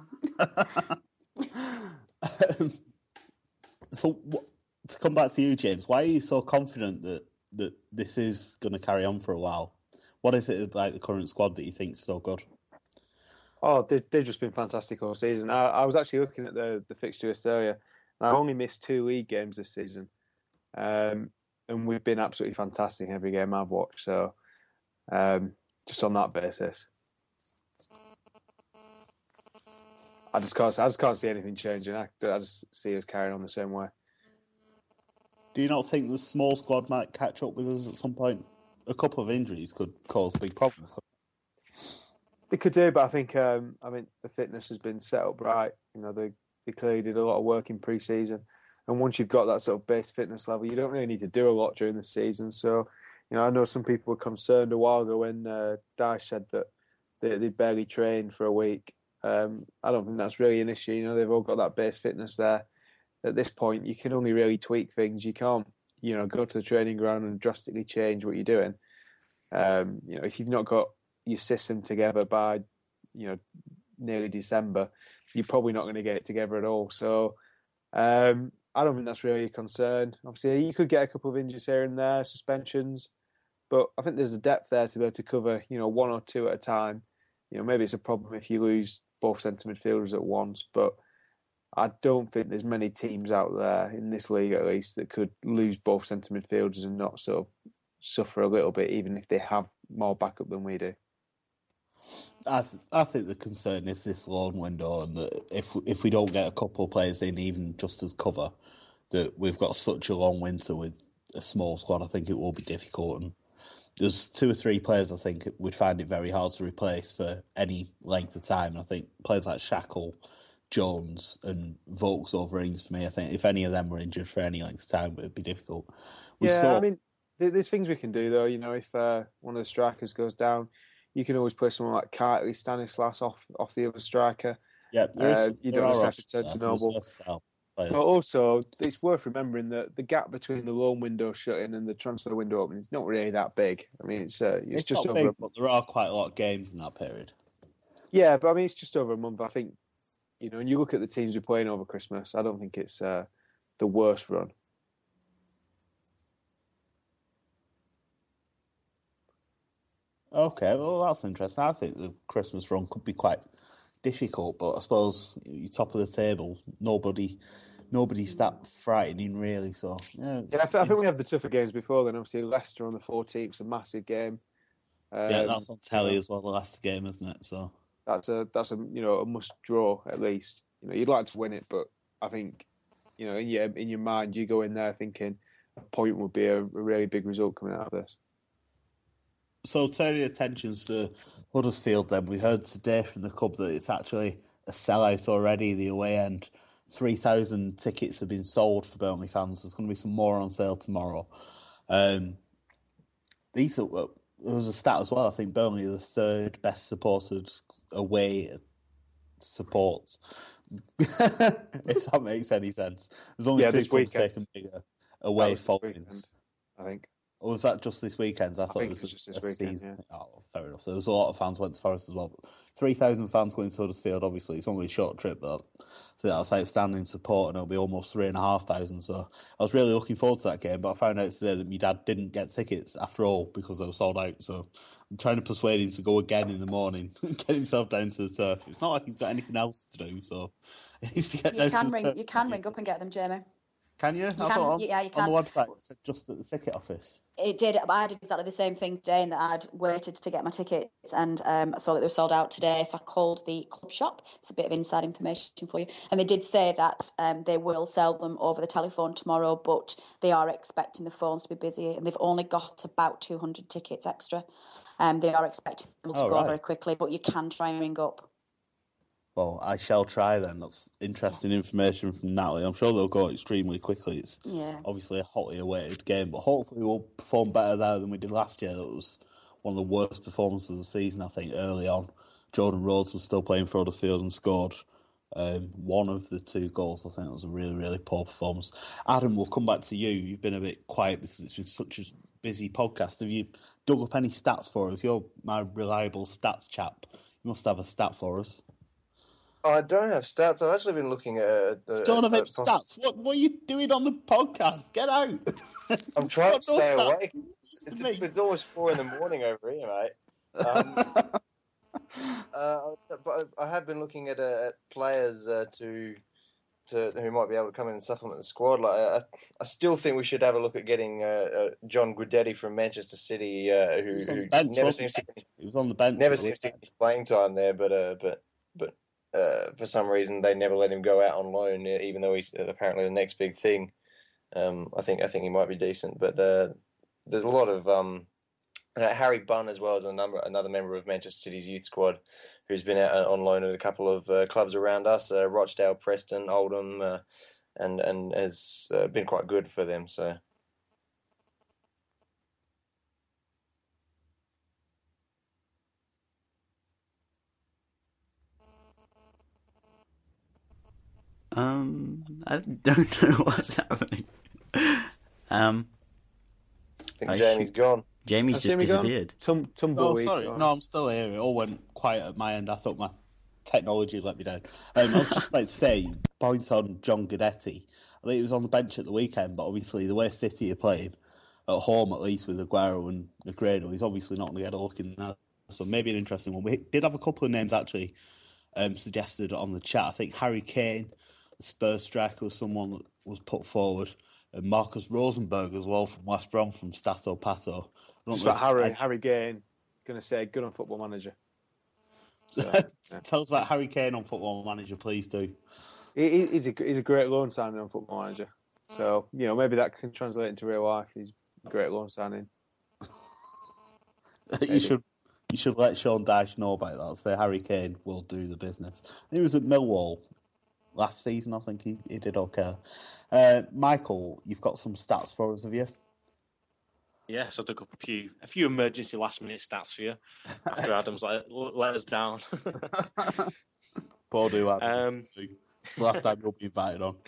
um, So, to come back to you, James, why are you so confident that, that this is going to carry on for a while? What is it about the current squad that you think is so good? Oh, they, they've just been fantastic all season. I, I was actually looking at the, the fixture list earlier, and I only missed two league games this season. Um, and we've been absolutely fantastic in every game I've watched. So, um, just on that basis, I just can't. I just can't see anything changing. I, I just see us carrying on the same way. Do you not think the small squad might catch up with us at some point? A couple of injuries could cause big problems. They could do, but I think um, I mean the fitness has been set up right. You know, they, they clearly did a lot of work in pre-season, and once you've got that sort of base fitness level, you don't really need to do a lot during the season. So, you know, I know some people were concerned a while ago when uh, Dyche said that they they barely trained for a week. Um, I don't think that's really an issue. You know, they've all got that base fitness there. At this point, you can only really tweak things. You can't, you know, go to the training ground and drastically change what you're doing. Um, you know, if you've not got your system together by, you know, nearly December, you're probably not going to get it together at all. So um, I don't think that's really a concern. Obviously, you could get a couple of injuries here and there, suspensions, but I think there's a depth there to be able to cover, you know, one or two at a time. You know, maybe it's a problem if you lose both centre midfielders at once, but I don't think there's many teams out there in this league, at least, that could lose both centre midfielders and not sort of suffer a little bit, even if they have more backup than we do. I, th- I think the concern is this loan window, and that if if we don't get a couple of players in, even just as cover, that we've got such a long winter with a small squad. I think it will be difficult, and there's two or three players I think would find it very hard to replace for any length of time. And I think players like Shackle, Jones, and Vokes over Ings, for me, I think if any of them were injured for any length of time, it would be difficult. We yeah, still... I mean, there's things we can do though. You know, if uh, one of the strikers goes down, you can always play someone like Cartley, Stanislas off off the other striker. Yeah, there is, uh, you there don't are necessarily turn to Noble. But also, it's worth remembering that the gap between the loan window shutting and the transfer window opening is not really that big. I mean, it's uh, it's, it's just not over. big, but there are quite a lot of games in that period. Yeah, but I mean, it's just over a month. I think, you know, when you look at the teams we're playing over Christmas, I don't think it's uh, the worst run. Okay, well, that's interesting. I think the Christmas run could be quite difficult, but I suppose you're top of the table. Nobody, nobody's that frightening, really. So yeah, yeah I, th- I think we have the tougher games before then. Obviously, Leicester on the fourteenth is a massive game. Um, yeah, that's on telly you know, as well. The Leicester game, isn't it? So that's a that's a you know a must draw at least. You know, you'd like to win it, but I think you know in your in your mind you go in there thinking a point would be a, a really big result coming out of this. So turning attentions to Huddersfield, then we heard today from the club that it's actually a sellout already. The away end, three thousand tickets have been sold for Burnley fans. There's going to be some more on sale tomorrow. Um, these are, there was a stat as well. I think Burnley are the third best supported away supports. If that makes any sense. There's only yeah, two clubs weekend. taking bigger away followings. I think. Or was that just this weekend? I, I thought think it was it's just a, this a weekend, season. yeah. Oh, fair enough. There was a lot of fans who went to Forest as well. three thousand fans going to Huddersfield, obviously. It's only a short trip, but I think that's outstanding support, and it'll be almost three and a half thousand. So I was really looking forward to that game, but I found out today that my dad didn't get tickets after all because they were sold out. So I'm trying to persuade him to go again in the morning and get himself down to the turf. It's not like he's got anything else to do, so he needs to get You down can to the ring. turf. You can ring up and get them, Jamie. Can you? You I can, thought on, yeah, you can. on the website it said just at the ticket office. It did. I did exactly the same thing today, in that I'd waited to get my tickets, and um, I saw that they were sold out today. So I called the club shop. It's a bit of inside information for you, and they did say that um, they will sell them over the telephone tomorrow, but they are expecting the phones to be busy, and they've only got about two hundred tickets extra. Um, they are expecting them to Oh, go right. very quickly, but you can try and ring up. Well, I shall try then. That's interesting information from Natalie. I'm sure they'll go extremely quickly. It's Yeah. obviously a hotly awaited game, but hopefully we'll perform better there than we did last year. That was one of the worst performances of the season, I think, early on. Jordan Rhodes was still playing for Huddersfield and scored um, one of the two goals. I think it was a really, really poor performance. Adam, we'll come back to you. You've been a bit quiet because it's been such a busy podcast. Have you dug up any stats for us? You're my reliable stats chap. You must have a stat for us. I don't have stats. I've actually been looking at. Uh, don't have at, any at stats. What What are you doing on the podcast? Get out! I'm trying to no stay stats. awake. It's, it's almost four in the morning over here, mate. Um, uh, but I have been looking at, uh, at players uh, to to who might be able to come in and supplement the squad. Like I, I still think we should have a look at getting uh, uh, John Guidetti from Manchester City, uh, who, who bench, never seems to he was on the bench. Never seems to get playing time there, but uh, but but. Uh, for some reason, they never let him go out on loan, even though he's apparently the next big thing. Um, I think I think he might be decent, but uh, there's a lot of um, Uh, Harry Bunn as well as a number, another member of Manchester City's youth squad who's been out on loan at a couple of uh, clubs around us, uh, Rochdale, Preston, Oldham, uh, and, and has uh, been quite good for them. So. Um, I don't know what's happening. Um, I think I Jamie's should... gone. Jamie's Has just Jamie disappeared. Tum- tumbleweed. Oh, sorry. Gone. No, I'm still here. It all went quiet at my end. I thought my technology let me down. Um, I was just about to say, point on John Guidetti. I think he was on the bench at the weekend, but obviously the way City are playing, at home at least with Aguero and Negredo, he's obviously not going to get a look in there. So maybe an interesting one. We did have a couple of names actually um, suggested on the chat. I think Harry Kane, the Spurs striker, was someone that was put forward. And Marcus Rosenberg as well from West Brom from Stato Pato. Just about Harry, I... Harry Kane, going to say good on Football Manager. So, yeah. Tell us about Harry Kane on Football Manager, please do. He, he's, a, he's a great loan signing on Football Manager. So, you know, maybe that can translate into real life. He's a great loan signing. you should you should let Sean Dyche know about that. Say Harry Kane will do the business. He was at Millwall last season. I think he, he did okay. Uh, Michael, you've got some stats for us, have you? Yes, I took up a few a few emergency last minute stats for you after Adam's let, let us down. Poor do Adam. Um, it's the last time you'll be invited on.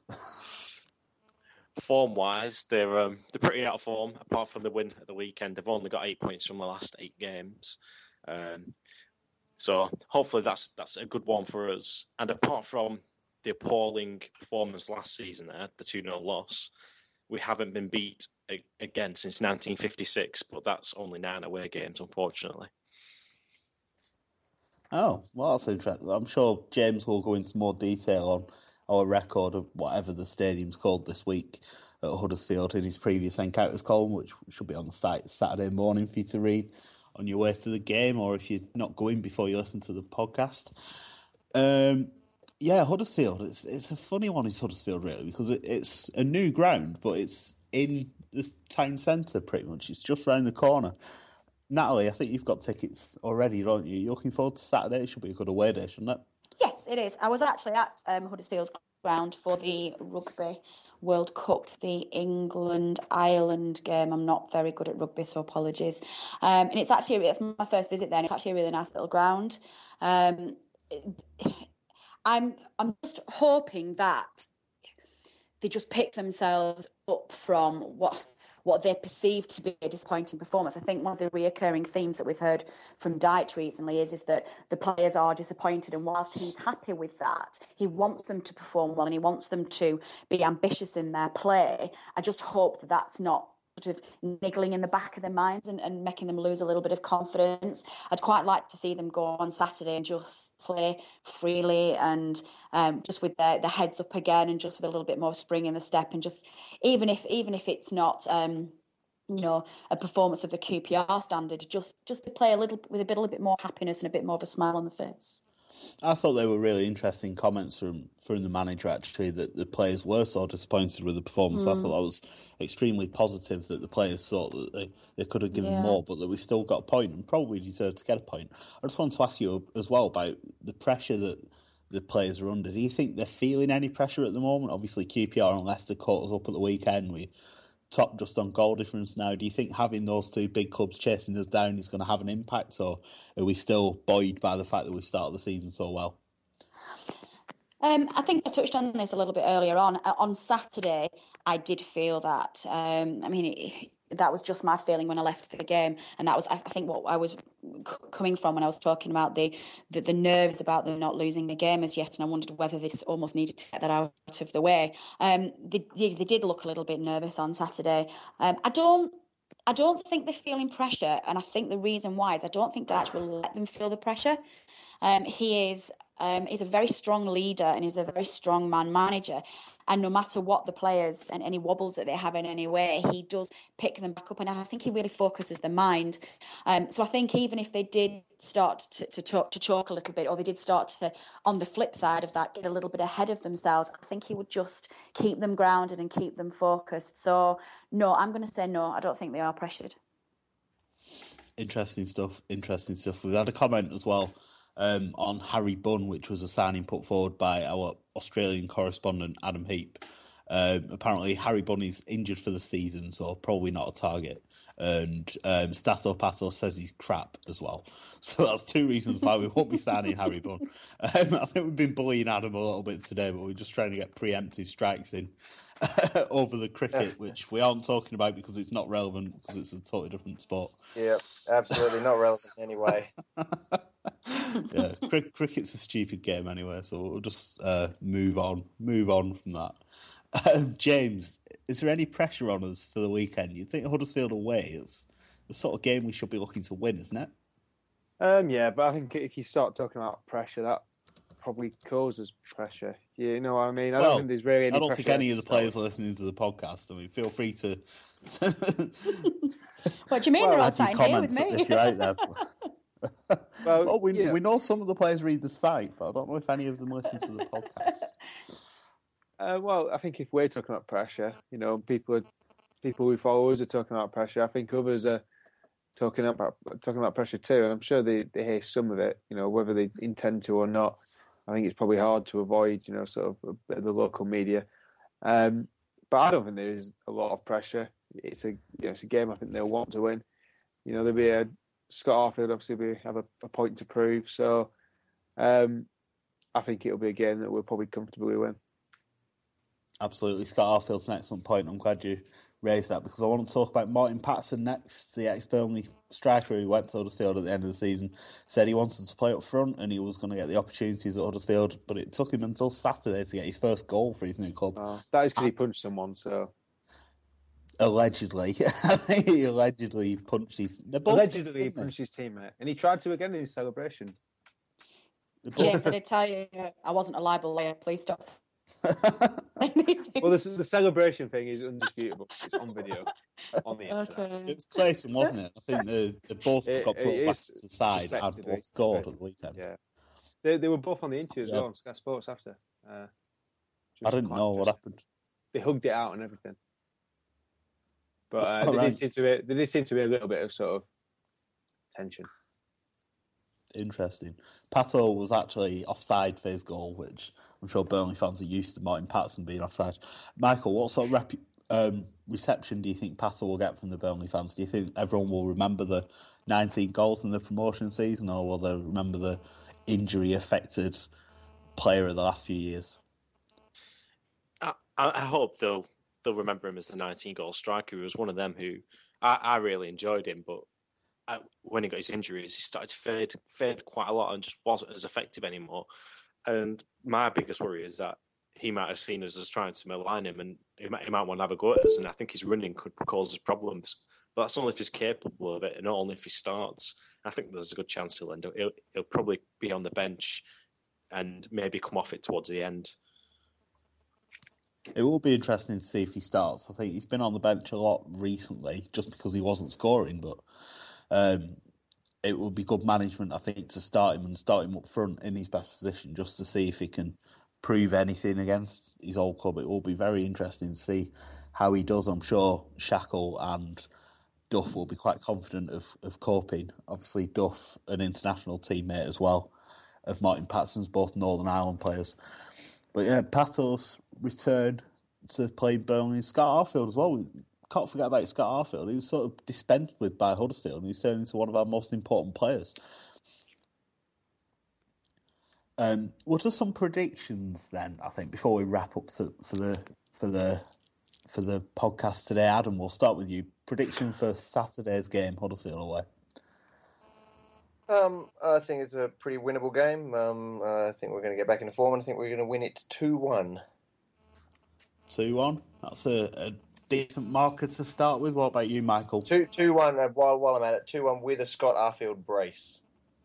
Form wise, they're um, they're pretty out of form. Apart from the win at the weekend, they've only got eight points from the last eight games. Um, so hopefully that's that's a good one for us. And apart from the appalling performance last season, there the two nil loss, we haven't been beat again since nineteen fifty-six. But that's only nine away games, unfortunately. Oh, well, that's interesting. I'm sure James will go into more detail on our record of whatever the stadium's called this week at Huddersfield in his previous Encounters column, which should be on the site Saturday morning for you to read on your way to the game, or if you're not going before you listen to the podcast. Um, yeah, Huddersfield, it's it's a funny one, it's Huddersfield, really, because it, it's a new ground, but it's in the town centre, pretty much. It's just round the corner. Natalie, I think you've got tickets already, don't you? You're looking forward to Saturday? It should be a good away day, shouldn't it? Yes, it is. I was actually at um, Huddersfield's ground for the Rugby World Cup, the England-Ireland game. I'm not very good at rugby, so apologies. Um, and it's actually it's my first visit there, and it's actually a really nice little ground. Um, I'm I'm just hoping that they just pick themselves up from what what they perceive to be a disappointing performance. I think one of the reoccurring themes that we've heard from Dyche recently is, is that the players are disappointed, and whilst he's happy with that, he wants them to perform well and he wants them to be ambitious in their play. I just hope that that's not sort of niggling in the back of their minds and, and making them lose a little bit of confidence. I'd quite like to see them go on Saturday and just play freely and um, just with their, their heads up again and just with a little bit more spring in the step, and just even if even if it's not um, you know a performance of the Q P R standard, just just to play a little with a bit a little bit more happiness and a bit more of a smile on the face. I thought they were really interesting comments from, from the manager, actually, that the players were so disappointed with the performance. Mm. I thought that was extremely positive, that the players thought that they, they could have given yeah. more, but that we still got a point and probably deserved to get a point. I just want to ask you as well about the pressure that the players are under. Do you think they're feeling any pressure at the moment? Obviously, Q P R and Leicester caught us up at the weekend. We top just on goal difference now. Do you think having those two big clubs chasing us down is going to have an impact, or are we still buoyed by the fact that we started the season so well? Um, I think I touched on this a little bit earlier on. Uh, on Saturday, I did feel that. Um, I mean, it, that was just my feeling when I left the game, and that was, I think, what I was c- coming from when I was talking about the, the the nerves about them not losing the game as yet, and I wondered whether this almost needed to get that out of the way. Um, they, they, they did look a little bit nervous on Saturday. Um, I don't. I don't think they're feeling pressure, and I think the reason why is I don't think Dyche will let them feel the pressure. Um, he is um, he's a very strong leader and he's a very strong man manager. And no matter what the players and any wobbles that they have in any way, he does pick them back up. And I think he really focuses the mind. Um, so I think even if they did start to, to, talk, to talk a little bit, or they did start to, on the flip side of that, get a little bit ahead of themselves, I think he would just keep them grounded and keep them focused. So no, I'm going to say no. I don't think they are pressured. Interesting stuff. Interesting stuff. We've had a comment as well um, on Harry Bunn, which was a signing put forward by our Australian correspondent Adam Heap. Um, apparently, Harry Bunn is injured for the season, so probably not a target. And um, Stasso Passo says he's crap as well. So that's two reasons why we won't be signing Harry Bunn. Um, I think we've been bullying Adam a little bit today, but we're just trying to get preemptive strikes in over the cricket, which we aren't talking about because it's not relevant, because it's a totally different sport. Yeah, absolutely not relevant anyway. Yeah, cr- cricket's a stupid game anyway, so we'll just uh, move on, move on from that. Um, James, is there any pressure on us for the weekend? You think Huddersfield away is the sort of game we should be looking to win, isn't it? Um, yeah, but I think if you start talking about pressure, that probably causes pressure. You know what I mean? I well, don't think there's really any I don't pressure think any of the players are listening to the podcast. I mean, feel free to. What do you mean? Well, They're all add your sat here with comments me. if you're out there. Well, well, we, yeah. we know some of the players read the site, but I don't know if any of them listen to the podcast. Uh, well, I think if we're talking about pressure, you know, people are, people we follow us are talking about pressure. I think others are talking about talking about pressure too, and I'm sure they, they hear some of it. You know, whether they intend to or not, I think it's probably hard to avoid. You know, sort of a bit of the local media. Um, but I don't think there is a lot of pressure. It's a you know it's a game I think they'll want to win. You know, there'll be a Scott Arfield obviously be, have a, a point to prove. So um, I think it'll be a game that we'll probably comfortably win. Absolutely. Scott Arfield's an excellent point. I'm glad you raised that because I want to talk about Martin Patterson next, the ex-Burnley striker who went to Huddersfield at the end of the season. Said he wanted to play up front and he was going to get the opportunities at Huddersfield, but it took him until Saturday to get his first goal for his new club. Oh, that is because he punched someone, so... Allegedly. I think he allegedly punched his... Allegedly he punched his teammate. And he tried to again in his celebration. James, did I tell you I wasn't a libel lawyer? Please stop. Well, this is, the celebration thing is undisputable. It's on video on the internet. Okay. It was Clayton, wasn't it? I think they, they both It- got it put back is to the side and suspected, both scored at suspected. the weekend. Yeah, they they were both on the interview as Yeah. well on Sky Sports after. Uh, which I was didn't quite know what interesting. happened. They hugged it out and everything, but uh, Oh, there right. did seem to be there did seem to be a little bit of sort of tension. Interesting. Pato was actually offside for his goal, which I'm sure Burnley fans are used to Martin Patterson being offside. Michael, what sort of rep- um, reception do you think Pato will get from the Burnley fans? Do you think everyone will remember the nineteen goals in the promotion season, or will they remember the injury-affected player of the last few years? I, I hope they'll they'll remember him as the nineteen-goal striker. He was one of them who I, I really enjoyed him, but I, when he got his injuries, he started to fade fade quite a lot and just wasn't as effective anymore. And my biggest worry is that he might have seen us as trying to malign him, and he might, he might want to have a go at us. And I think his running could cause us problems. But that's only if he's capable of it, and not only if he starts. I think there's a good chance he'll end up. He'll, he'll probably be on the bench and maybe come off it towards the end. It will be interesting to see if he starts. I think he's been on the bench a lot recently just because he wasn't scoring, but um, it will be good management, I think, to start him and start him up front in his best position just to see if he can prove anything against his old club. It will be very interesting to see how he does. I'm sure Shackle and Duff will be quite confident of, of coping. Obviously, Duff, an international teammate as well of Martin Patterson's, both Northern Ireland players. But yeah, Pato's return to play Burnley and Scott Arfield as well. We can't forget about Scott Arfield. He was sort of dispensed with by Huddersfield and he's turned into one of our most important players. Um, we'll do some predictions then, I think, before we wrap up for, for the for the for the podcast today. Adam, we'll start with you. Prediction for Saturday's game, Huddersfield away. Um, I think it's a pretty winnable game. Um, uh, I think we're going to get back into form, and I think we're going to win it two one. two one. That's a, a decent marker to start with. What about you, Michael? two two one. Uh, while while I'm at it, two one with a Scott Arfield brace.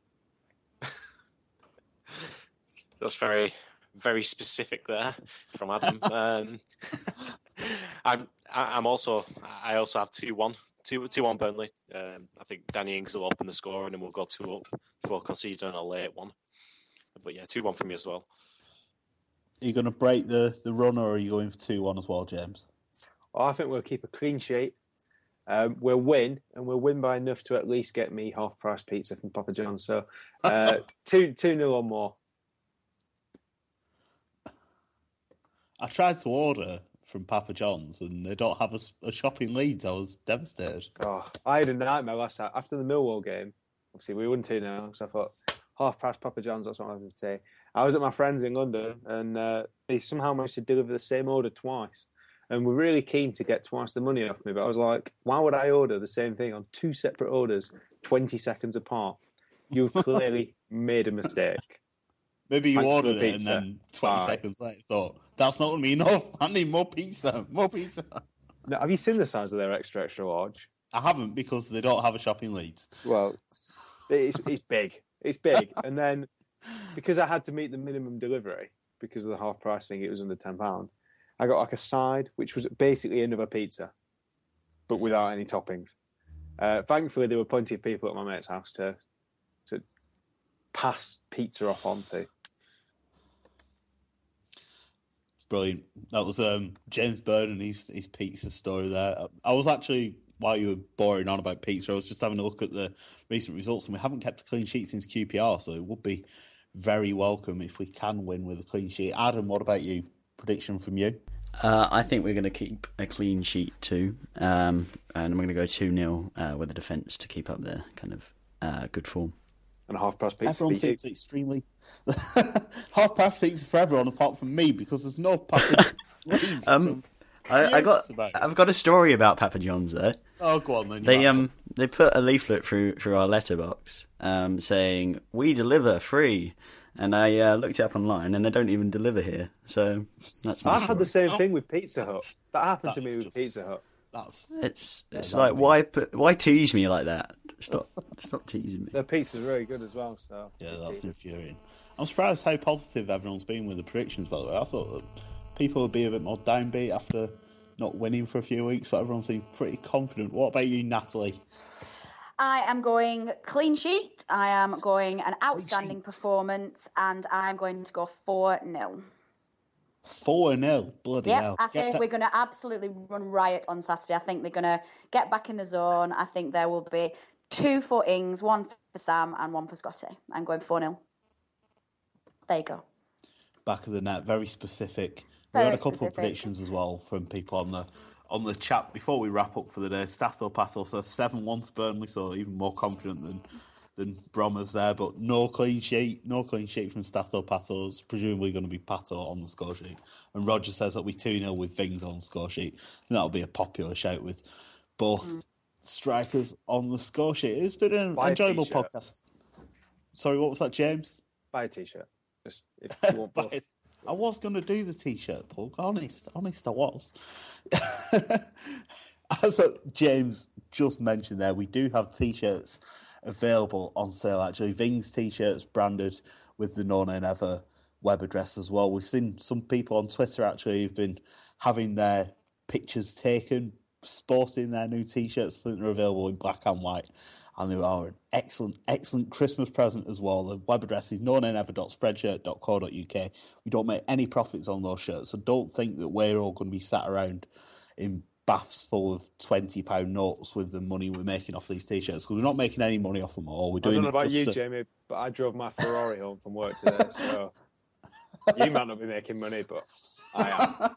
That's very, very specific there from Adam. um, I'm, I'm also, I also have two one, two two one Burnley. Um, I think Danny Ings will open the score and then we'll go two up before conceding a late one. But yeah, two one for me as well. Are you going to break the, the run, or are you going for two one as well, James? Well, I think we'll keep a clean sheet. Um, we'll win, and we'll win by enough to at least get me half-price pizza from Papa John's. So uh, two two nil or more. I tried to order from Papa John's, and they don't have a, a shop in Leeds. I was devastated. Oh, I had a nightmare last night after the Millwall game. Obviously, we won two nil, so I thought half-price Papa John's. That's what I was going to say. I was at my friend's in London, and uh, they somehow managed to deliver the same order twice. And were really keen to get twice the money off me. But I was like, why would I order the same thing on two separate orders, twenty seconds apart? You've clearly made a mistake. Maybe you Thanks for ordered the it and pizza. then twenty Bye. seconds later thought, that's not going to be enough. I need more pizza, more pizza. Now, have you seen the size of their extra, extra large? I haven't because they don't have a shop in Leeds. Well, it's, it's big. It's big. And then because I had to meet the minimum delivery because of the half price thing, it was under ten pounds. I got like a side, which was basically another pizza, but without any toppings. Uh, thankfully, there were plenty of people at my mate's house to to pass pizza off onto. Brilliant. That was um, James Byrne and his, his pizza story there. I was actually, while you were boring on about pizza, I was just having a look at the recent results, and we haven't kept a clean sheet since Q P R, so it would be very welcome if we can win with a clean sheet. Adam, what about you? Prediction from you? Uh, I think we're going to keep a clean sheet too, um, and I'm going to go two nil uh, with the defence to keep up their kind of uh, good form. And a half price pizza. Everyone seems extremely half price pizza for everyone apart from me because there's no Papa John's. um, I, I got I've got a story about Papa John's though. Oh, go on then. They um they put a leaflet through through our letterbox um saying we deliver free. And I uh, looked it up online, and they don't even deliver here. So that's my I story. had the same thing with Pizza Hut. That happened to That's me with just- Pizza Hut. That's It's it's that like would be- why put, why tease me like that? Stop stop teasing me. Their pizza's really good as well. So yeah, that's infuriating. I'm surprised how positive everyone's been with the predictions. By the way, I thought that people would be a bit more downbeat after not winning for a few weeks, but everyone seemed pretty confident. What about you, Natalie? I am going clean sheet. I am going an outstanding sheet. performance, and I'm going to go four nil. Four nil, bloody Yeah, hell! I Get think that- we're going to absolutely run riot on Saturday. I think they're going to get back in the zone. I think there will be two for Ings, one for Sam, and one for Scotty. I'm going four nil. There you go. back of the net, very specific. Very we had a couple specific. of predictions as well from people on the on the chat before we wrap up for the day. Stato Passo says seven one to Burnley, so even more confident than than Bromers there, but no clean sheet, no clean sheet from Stato Passo. It's presumably going to be Pato on the score sheet. And Roger says that'll be two nil with Vings on the score sheet. And that'll be a popular shout with both Mm. strikers on the score sheet. It's been an Buy a enjoyable t-shirt. podcast. Sorry, what was that, James? Buy a T-shirt. Just if you want But both. I was going to do the T-shirt, Paul. Honest, honest, I was. As uh, James just mentioned there, we do have T-shirts available on sale, actually. Vings T-shirts branded with the No Nay Never web address as well. We've seen some people on Twitter, actually, who've been having their pictures taken, sporting their new T-shirts. I think they're available in black and white. And they are an excellent, excellent Christmas present as well. The web address is no nay never dot spreadshirt dot co dot uk. We don't make any profits on those shirts, so don't think that we're all going to be sat around in baths full of twenty pound notes with the money we're making off these T-shirts, because we're not making any money off them all. We're I doing don't know it about just you, to- Jamie, but I drove my Ferrari home from work today, so you might not be making money, but I am.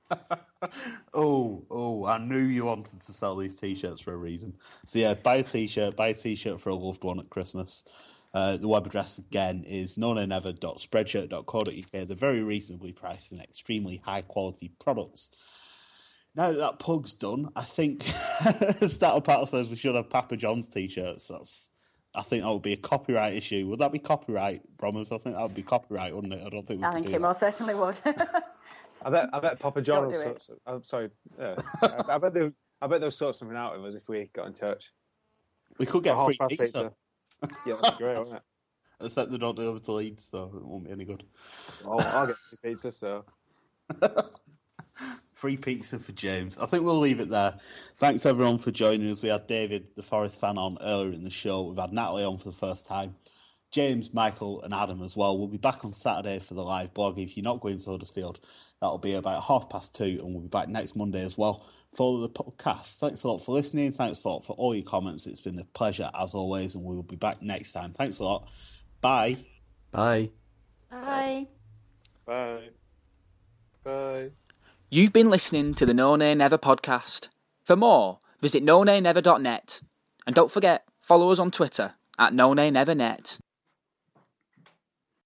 oh, oh, I knew you wanted to sell these T-shirts for a reason. So yeah, buy a T-shirt, buy a T-shirt for a loved one at Christmas. Uh, the web address again is no nay never dot spreadshirt dot co dot uk. They're very reasonably priced and extremely high quality products. Now that that pug's done, I think Stato Pato says we should have Papa John's T-shirts. That's, I think that would be a copyright issue. Would that be copyright, Bromers? I think that would be copyright, wouldn't it? I don't think we I could think do it that. most certainly would. I bet I bet Papa John Don't will do sort. it. some- I'm sorry. Yeah. I, I bet they I bet they'll sort something out with us if we got in touch. We could get A free half-price pizza. Yeah, that'd be great, wouldn't it? Except they don't deliver to Leeds, so it won't be any good. Well, I'll get free pizza. So Free pizza for James. I think we'll leave it there. Thanks everyone for joining us. We had David, the Forest fan, on earlier in the show. We've had Natalie on for the first time. James, Michael and Adam as well. We'll be back on Saturday for the live blog. If you're not going to Huddersfield, that'll be about half past two, and we'll be back next Monday as well. Follow the podcast. Thanks a lot for listening. Thanks a lot for all your comments. It's been a pleasure as always, and we will be back next time. Thanks a lot. Bye. Bye. Bye. Bye. Bye. You've been listening to the No Nay Never podcast. For more, visit no nay never dot net. And don't forget, follow us on Twitter at no nay never net.